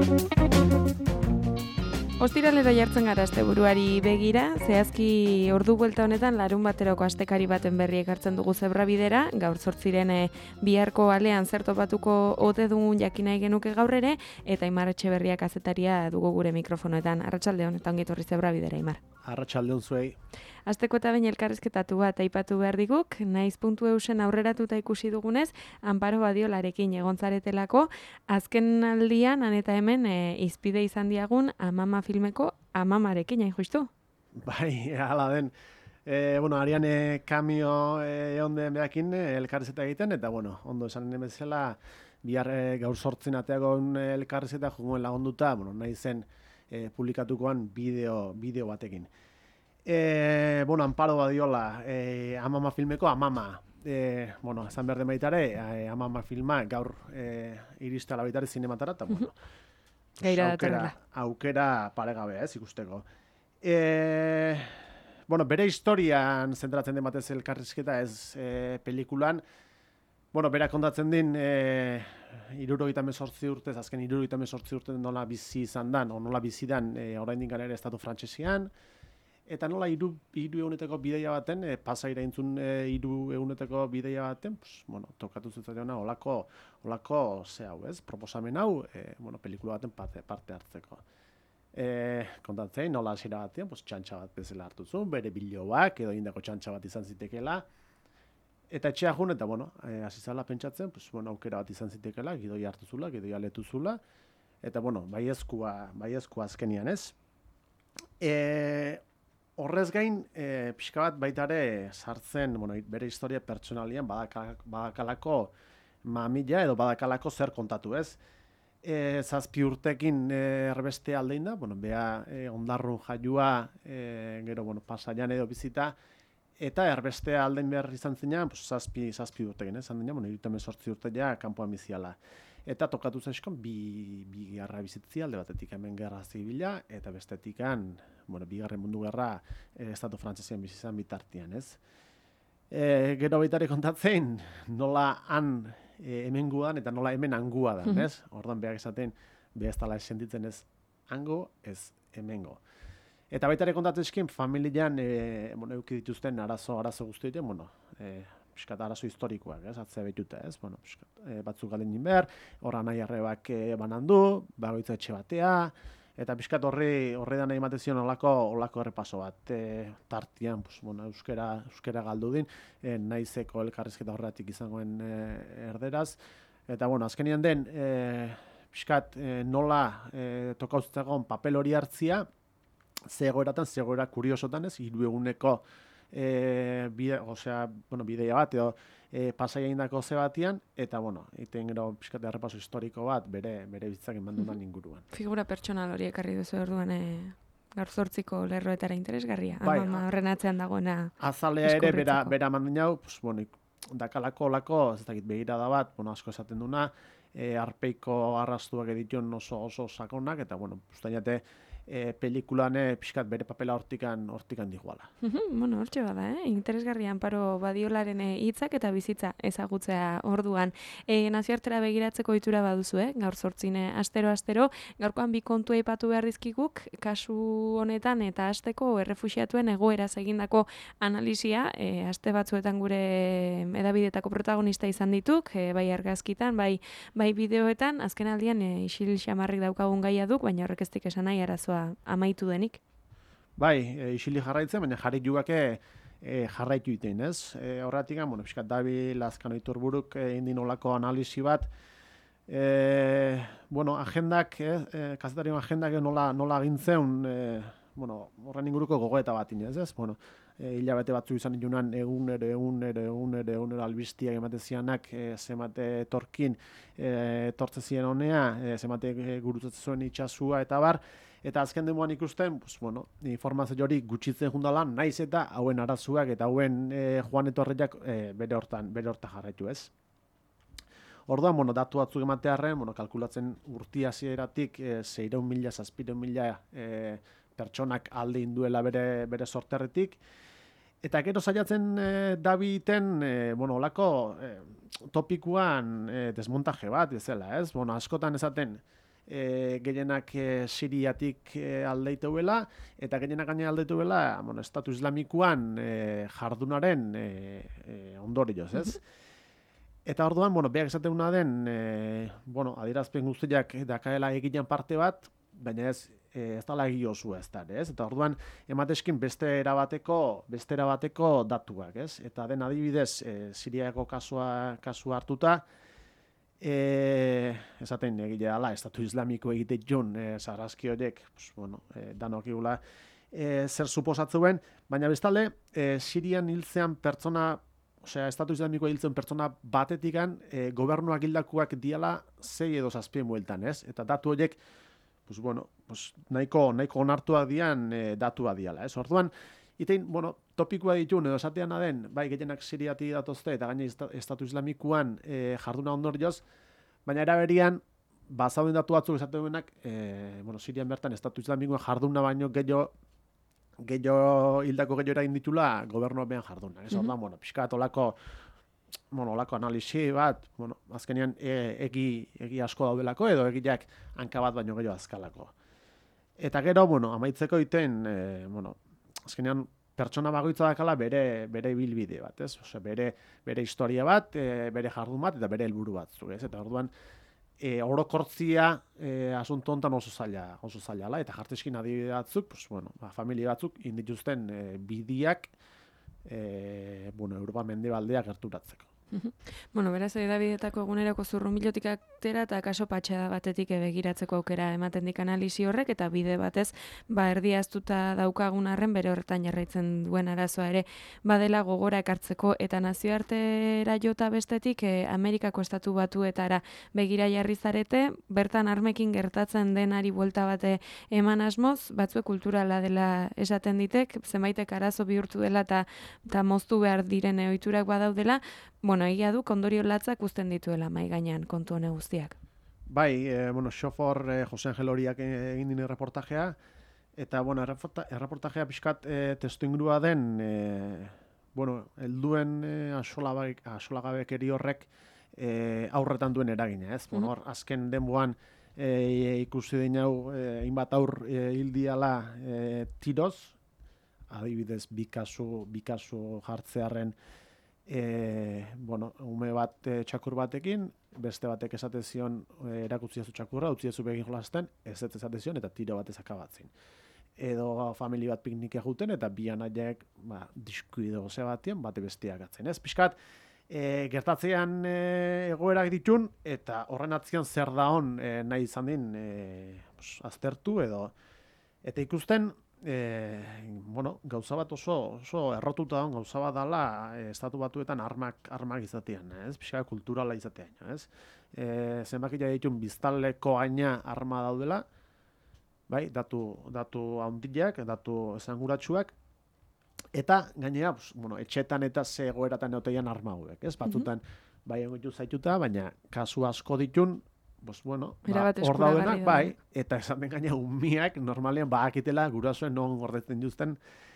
Ostiralera jartzen gara asteburuari begira, zehazki ordu buelta honetan larun bateroko astekari baten berri ekartzen dugu Zebrabidera, gaur 8 biharko alean zer topatuko ote dugun jakin nahi genuke gaur ere, eta Aimar Etxeberria kazetaria dugu gure mikrofonoetan. Arratsalde on eta ongi etorri Zebrabidera, Aimar. Arratsalde on zuei. Asteko eta behin elkarrizketatu bat aipatu behar diguk, naiz.eusen aurreratuta ikusi dugunez, Amparo Badiolarekin egontzaretelako, azken aldian, han eta hemen, izpide izan diagun Amama filmeko Amamarekin, hain justu? Bai, hala den. Ariane kamio egon behakin elkarrizeta egiten, eta ondo esan bezala, bihar gaur 8 ateagon elkarrizeta jongoen lagunduta, nahi zen publikatukoan bideo batekin. Amparo Badiola, Amama filmeko Amama. Esan behar den baitare, Amama filma gaur iristala baitare zinematara, eta aukera paregabe, ikusteko. Bere historian zentratzen den batez elkarrizketa ez pelikulan, berak kontatzen din 78 urtez, azken 78 urte nola bizi izan dan, o nola bizi dan oraindik gara ere estatu frantsesian, eta nola 3 egunetako bidaia baten, pasaira intzun 3 egunetako bidaia baten, tokatu zitzaiona olako proposamen hau, pelikula baten parte hartzeko. Kontatzen, nola hasiera batean, txantxa bat bezala hartu zuen, bere biloak, edo indako txantxa bat izan zitekeela, eta etxea jun, eta hasi zala pentsatzen, aukera bat izan zitekeela, gidoi hartu zula, gidoi aletu zula, eta baiezkoa azkenian, ez? Horrez gain, pixka bat baitare sartzen, bere historia pertsonalian badakalako mamila edo badakalako zer kontatu, ez? 7 urtekin erbeste aldein da, bea ondarrun jaiua, gero pasaian edo bizita, eta erbeste aldein behar izan zinean, 7 urtekin, ez? Handeina, 78 urte ja kanpoan biziala. Eta tokatu zaizkon, bi gerra bizitzi alde batetik hemen gerra zibila, eta bestetikan, bigarren mundu gerra estatu frantsesian bizizan bitartian, ez? Gero baitare kontatzen, nola han hemen gudan eta nola hemen angua da, ez? Ordan behar esaten, behar ez tala sentitzen ez hango, ez hemengo. Eta baitare kontatzen familian, euki dituzten arazo guzti ditu, piskat arazo historikoak, ez? Atzea betuta, ez? Batzuk galen behar, horra nahi arrebak banandu, bagoitza etxe batea, eta piskat horri da nahi ematezion olako errepaso bat tartian, euskera galdu din, naizeko elkarrizketa horretik izangoen erderaz, eta azkenian den, piskat nola tokauztegon papel hori hartzia, zegoera kuriosotan ez, 3 eguneko bideia bat, edo pasaia indako ze batian, eta egiten gero pixkate errepaso historiko bat bere bizitzak emandunan inguruan. Figura pertsonal hori ekarri duzu orduan gaur 8ko lerroetara interesgarria, Amama horren atzean dagoena. Azalea ere bera mandin hau, dakalako olako, ez dakit begirada bat, asko esaten duna, arpeiko arrastuak edituen oso sakonak, eta ustainate, pelikulan pixkat bere papela hortikan diguala. Hortxe bada, interesgarria Amparo Badiolaren hitzak eta bizitza ezagutzea orduan. Nazioartera begiratzeko ohitura baduzu, gaur 8 astero, gaurkoan bi kontu aipatu behar dizkiguk, kasu honetan eta hasteko errefuxiatuen egoeraz egindako analisia, aste batzuetan gure hedabidetako protagonista izan dituk, bai argazkitan, bai bideoetan, azken aldian isil xamarrik daukagun gaia duk, baina horrek ez dik esan nahi arazoa amaitu denik. Bai, isili jarraitzen, baina jarri jugake jarraitu iten, ez? Horretik, piskat dabil azkano iturburuk indin olako analisi bat, agendak, kazetarion agendak nola agintzen, horren inguruko gogoeta bat inez, ez? Hilabete batzu izan inunan egunero albiztiak ematezianak zemate etorkin etortzezien honea, zemate gurutzatzen zuen itxasua eta bar, eta azken demoan ikusten, informazio hori gutxitzen jundala, naiz eta hauen arazuak eta hauen joan etorriak bere hortan jarraitu, ez? Orduan, datu batzuk ematearren, kalkulatzen urti hasieratik 600.000, 700.000 pertsonak alde induela bere sorterretik, eta gero saiatzen dabiten, olako topikuan desmontaje bat, bezala, ez? Askotan esaten, gehienak Siriatik aldeituela, eta gehienak gaine aldeituela, bueno, Estatu Islamikoan jardunaren ondorioz, ez? Eta orduan, bueno, beak esateuna den, bueno, adierazpen guztiak dakaela eginan parte bat, baina ez dala egiozu ez da, ez? Eta orduan, emateskin beste erabateko datuak, ez? Eta den adibidez, Siriako kasua hartuta, esaten egile dala, Estatu Islamiko egite jon, sarraski horiek, pues, bueno, danok igula, zer suposatzuen, baina bestalde, Sirian hiltzean pertsona, osea, Estatu Islamiko hiltzen pertsona batetikan, gobernuak hildakuak diala 6 edo 7 bueltan, ez? Eta datu horiek, pues bueno, pues nahiko onartuak dian datua diala, ez? Orduan, itein, bueno, topikoa ditun edo esatean den, bai, gehienak Siriatik datozte eta gaine Estatu Islamikoan jarduna ondorioz, baina eraberian, bazauden datu batzuk esatenak, bueno, Sirian bertan Estatu Islamikoan jarduna baino gehiago hildako gehiago eragin ditula gobernuak behan jarduna. Ez orduan, bueno, pixka bat olako analisi bat, bueno, azkenean egi asko daudelako edo egiak hanka bat baino gehiago azkalako. Eta gero, bueno, amaitzeko iten, bueno, azkenean pertsona bagoitza dakala bere ibilbide bat, ez? Osea, bere historia bat, bere jardun bat eta bere helburu batzuk, ez? Eta orduan orokortzia asunto hontan oso zaila, eta jarteskin adibide batzuk, pues bueno, familia batzuk indituzten bidiak bueno, Europa mendebaldea gerturatzeko. Bueno, beraz, edabidetako eguneroko zurrunbilotik atera eta kaso patxada batetik begiratzeko aukera ematen dik analisi horrek, eta bide batez, erdiaztuta daukagun arren bere horretan jarraitzen duen arazoa ere badela gogora ekartzeko, eta nazioartera jota bestetik Amerikako Estatu Batuetara begira jarri zarete, bertan armekin gertatzen denari buelta bate eman asmoz, batzuek kulturala dela esaten ditek, zenbaitek arazo bihurtu dela eta moztu behar diren ohiturak badaudela, bueno, egia du ondorio latzak uzten dituela mai gainean kontu hone guztiak. Bai, bueno, xofor Jose Angel Horiak egin dine reportajea, eta, bueno, erreportajea pixkat testu ingurua den, bueno, helduen asolagabekeri horrek aurretan duen eragina, ez? Bueno, hor, azken denboan ikusi dinau, hainbat aur hildiala tiroz, adibidez, bi kasu jartzearen, bueno, ume bat txakur batekin, beste batek esate zion erakutsi zu txakurra, utzi zu begin jolasten, ez esate zion eta tiro bat ezakabatzen. Edo familia bat piknik eguten eta bi anaiek diskuido ze batien bate besteak atzen. Ez pixkat, gertatzean egoerak ditun eta horren atzian zer da hon nahi izan din aztertu edo eta ikusten bueno, gauza bat oso errotuta dagoen gauza bat dala Estatu Batuetan armak izatean, ez? Pixka kulturala izatean, ez? Zenbakia ditun biztanleko aina arma daudela, bai, datu handiak, datu esanguratsuak, eta gainera, bueno, etxetan eta ze egoeratan egotean arma hauek, ez? Batzutan, bai egoitu zaituta, baina kasu asko ditun, pues bueno, hor daudenak, bai, eta esan den gaina umiak normalean bakitela gurasoen non gordetzen duzten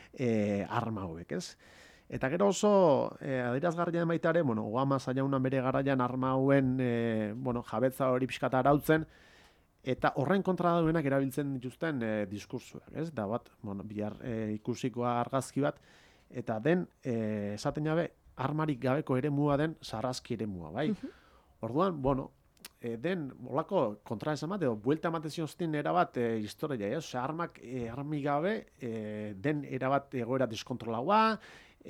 arma hauek, ez? Eta gero oso adierazgarria baita ere, bueno, Obama zailauna bere garaian arma hauen bueno, jabetza hori pixkata arautzen, eta horren kontra daudenak erabiltzen dituzten diskursuak, ez? Da bat, bueno, bihar ikusikoa argazki bat, eta den, esaten jabe, armarik gabeko eremua den sarrazki eremua, bai? Orduan, bueno, den olako kontra esan bat, edo buelta ematen zin erabat historia, osea, armi gabe den erabat egoera diskontrolaua,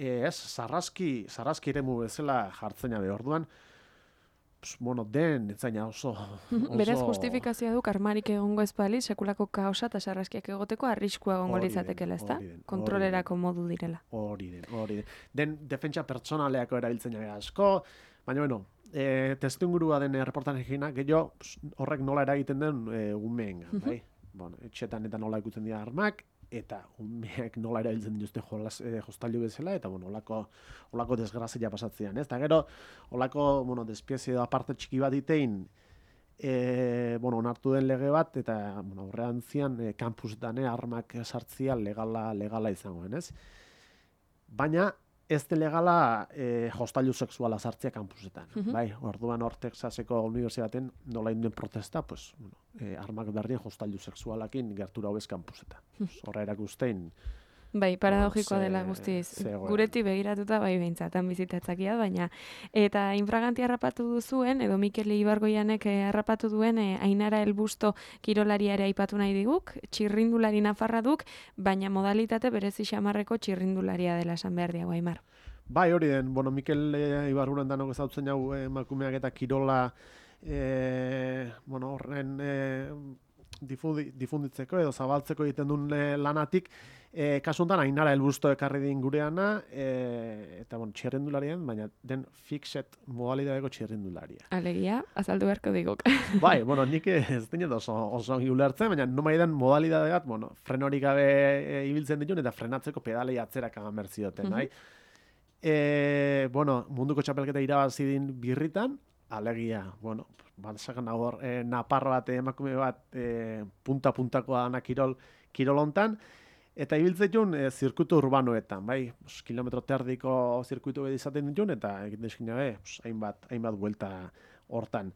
sarrazki eremu bezala jartzen jabe, orduan, bueno, den, etzaina oso... Beraz, justifikazioa duk armarik egongo ezpali, sekulako kaosa eta sarrazkiak egoteko arriskua egongo litzatekela, ezta? Kontrolerako modu direla. Hori den. Den defentsa pertsonaleako erabiltzen jabe asko, baina, bueno, testuingurua den reportajea gehiago horrek nola eragiten den umeengan, bai? Bueno, etxetan eta nola ikutzen dira armak, eta umeek nola erabiltzen dituzten jostailu bezala, eta bueno, olako desgrazia pasatzean, ez? Eta gero, olako, bueno, despiezio edo aparte txiki bat itein, bueno, onartu den lege bat, eta, bueno, horrean zian, kampusetan armak sartzia legala izangoen, ez? Baina, ez delegala jostailu sexuala sartzea kampusetan. Bai, orduan hor Texaseko unibertsitatean nola induen protesta, pues, armak berrien jostailu sexualakin gertura hobez kampusetan. Horra erakustein. Bai, paradogikoa dela guztiz. Gureti begiratuta bai behintzatan bizitatzakia, baina eta infraganti harrapatu duzuen, edo Mikel Ibargoianek harrapatu duen Ainara Elbusto kirolariare aipatu nahi diguk, txirrindulari nafarra duk, baina modalitate berezi xamarreko txirrindularia dela esan behar diago, Aimar. Bai, hori den, Mikel Ibarguren danok ezautzen jau emakumeak eta kirola horren difunditzeko edo zabaltzeko egiten duen lanatik, kasu honetan Ainara Elbusto ekarri din gureana, eta txirrindularien, baina den fixet modalidadeko txirrindularia. Alegia, azaldu beharko diguk. Bai, nik ez dinet oso ulertzen, baina nomai den modalidade bat, frenorik gabe ibiltzen ditun, eta frenatzeko pedalei atzerak agan berzioten, bai? Munduko txapelketa irabazi din birritan, alegia, sakan hor, naparro bat, emakume bat, punta-puntakoa dana kirolontan, eta ibiltzen zirkuitu urbanoetan, bai, kilometro terdiko zirkuitu izaten ditun, eta egiten eskina hainbat buelta hortan.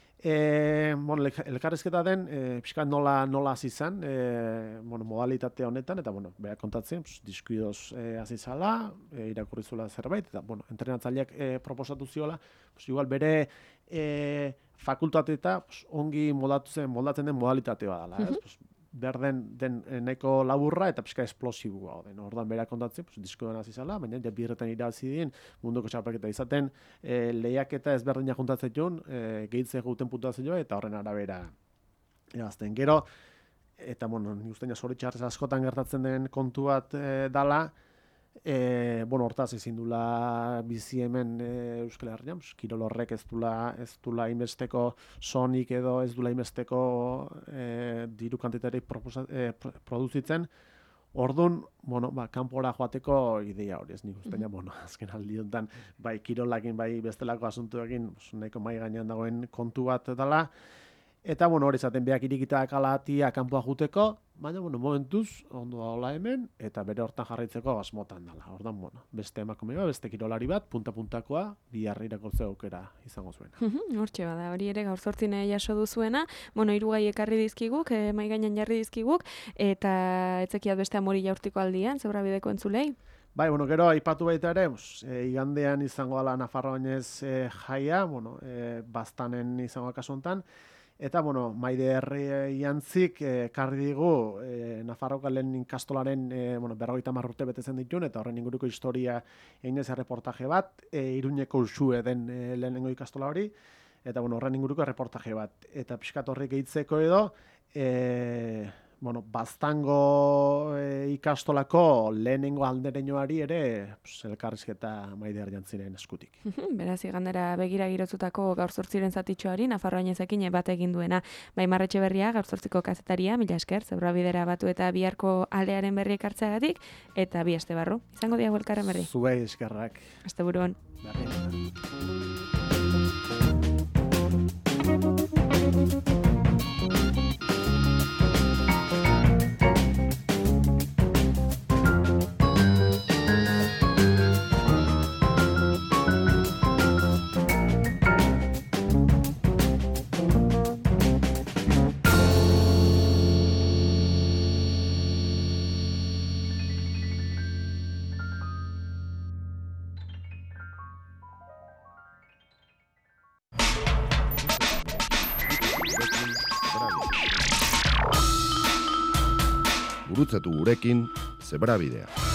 Elkarrizketa den, pixka nola hasi izan, modalitate honetan, eta berak kontatzen, diskuidoz hasi zala, irakurri zuela zerbait, eta entrenatzaileak proposatu ziola, igual bere fakultate eta ongi moldatzen den modalitatea dela, behar den nahiko laburra eta pixka esplosibua. Ordan berak kontatzen, diskoan hasi zala, baina birretan irabazi dien munduko txapelketa izaten lehiaketa ezberdinak juntatzen joan, gehitzen guten puntuatzen joa, eta horren arabera irabazten. Gero, eta nik usteina zoritxarrez askotan gertatzen den kontu bat dala, hortaz ezin dula bizi hemen Euskal Herrian, kirol horrek ez dula inbesteko sonik edo ez dula inbesteko diru kantitaterik produzitzen. Orduan, kanpora joateko ideia hori ez nik usteina, azken aldi honetan, bai kirolakin, bai bestelako asuntuekin, nahiko mai gainean dagoen kontu bat dela. Eta, hori zaten beak irikita kalatia kanpoa juteko, baina, momentuz, ondo daola hemen, eta bere hortan jarraitzeko asmotan dela. Ordan, beste emakume bat, beste kirolari bat, punta-puntakoa, biharri irakurtzea aukera izango zuena. Hortxe bada, hori ere gaur zortzine jaso duzuena, hirugai ekarri dizkiguk, mai gainean jarri dizkiguk, eta etzekiat beste amori jaurtiko aldian, Zebrabideko entzulei? Bai, gero aipatu baita ere, igandean izango dela Nafarroainez jaia, bastanen izango kasu honetan, eta, Maide Herriantzik karri digu Nafarroako lehen ikastolaren 50 urte betetzen ditun, eta horren inguruko historia eginez erreportaje bat, Iruñeko Uxue den lehenengo ikastola hori, eta horren inguruko erreportaje bat. Eta pixkat horrek gehitzeko edo, Baztango ikastolako lehenengo aldereñoari ere elkarrizketa Maide Herriantziren eskutik. Beraz, igandera begira girotzutako gaur zortziren zatitxoari, Nafarroainezekin bat egin duena. Aimar Etxeberria, gaur zortziko kazetaria, mila esker, Zebrabidera batu eta biharko alearen berri ekartzeagatik, eta bi aste barru. Izango diago elkarren berri. Zuei eskerrak. Asteburuan. Gurutzatu gurekin Zebrabidea.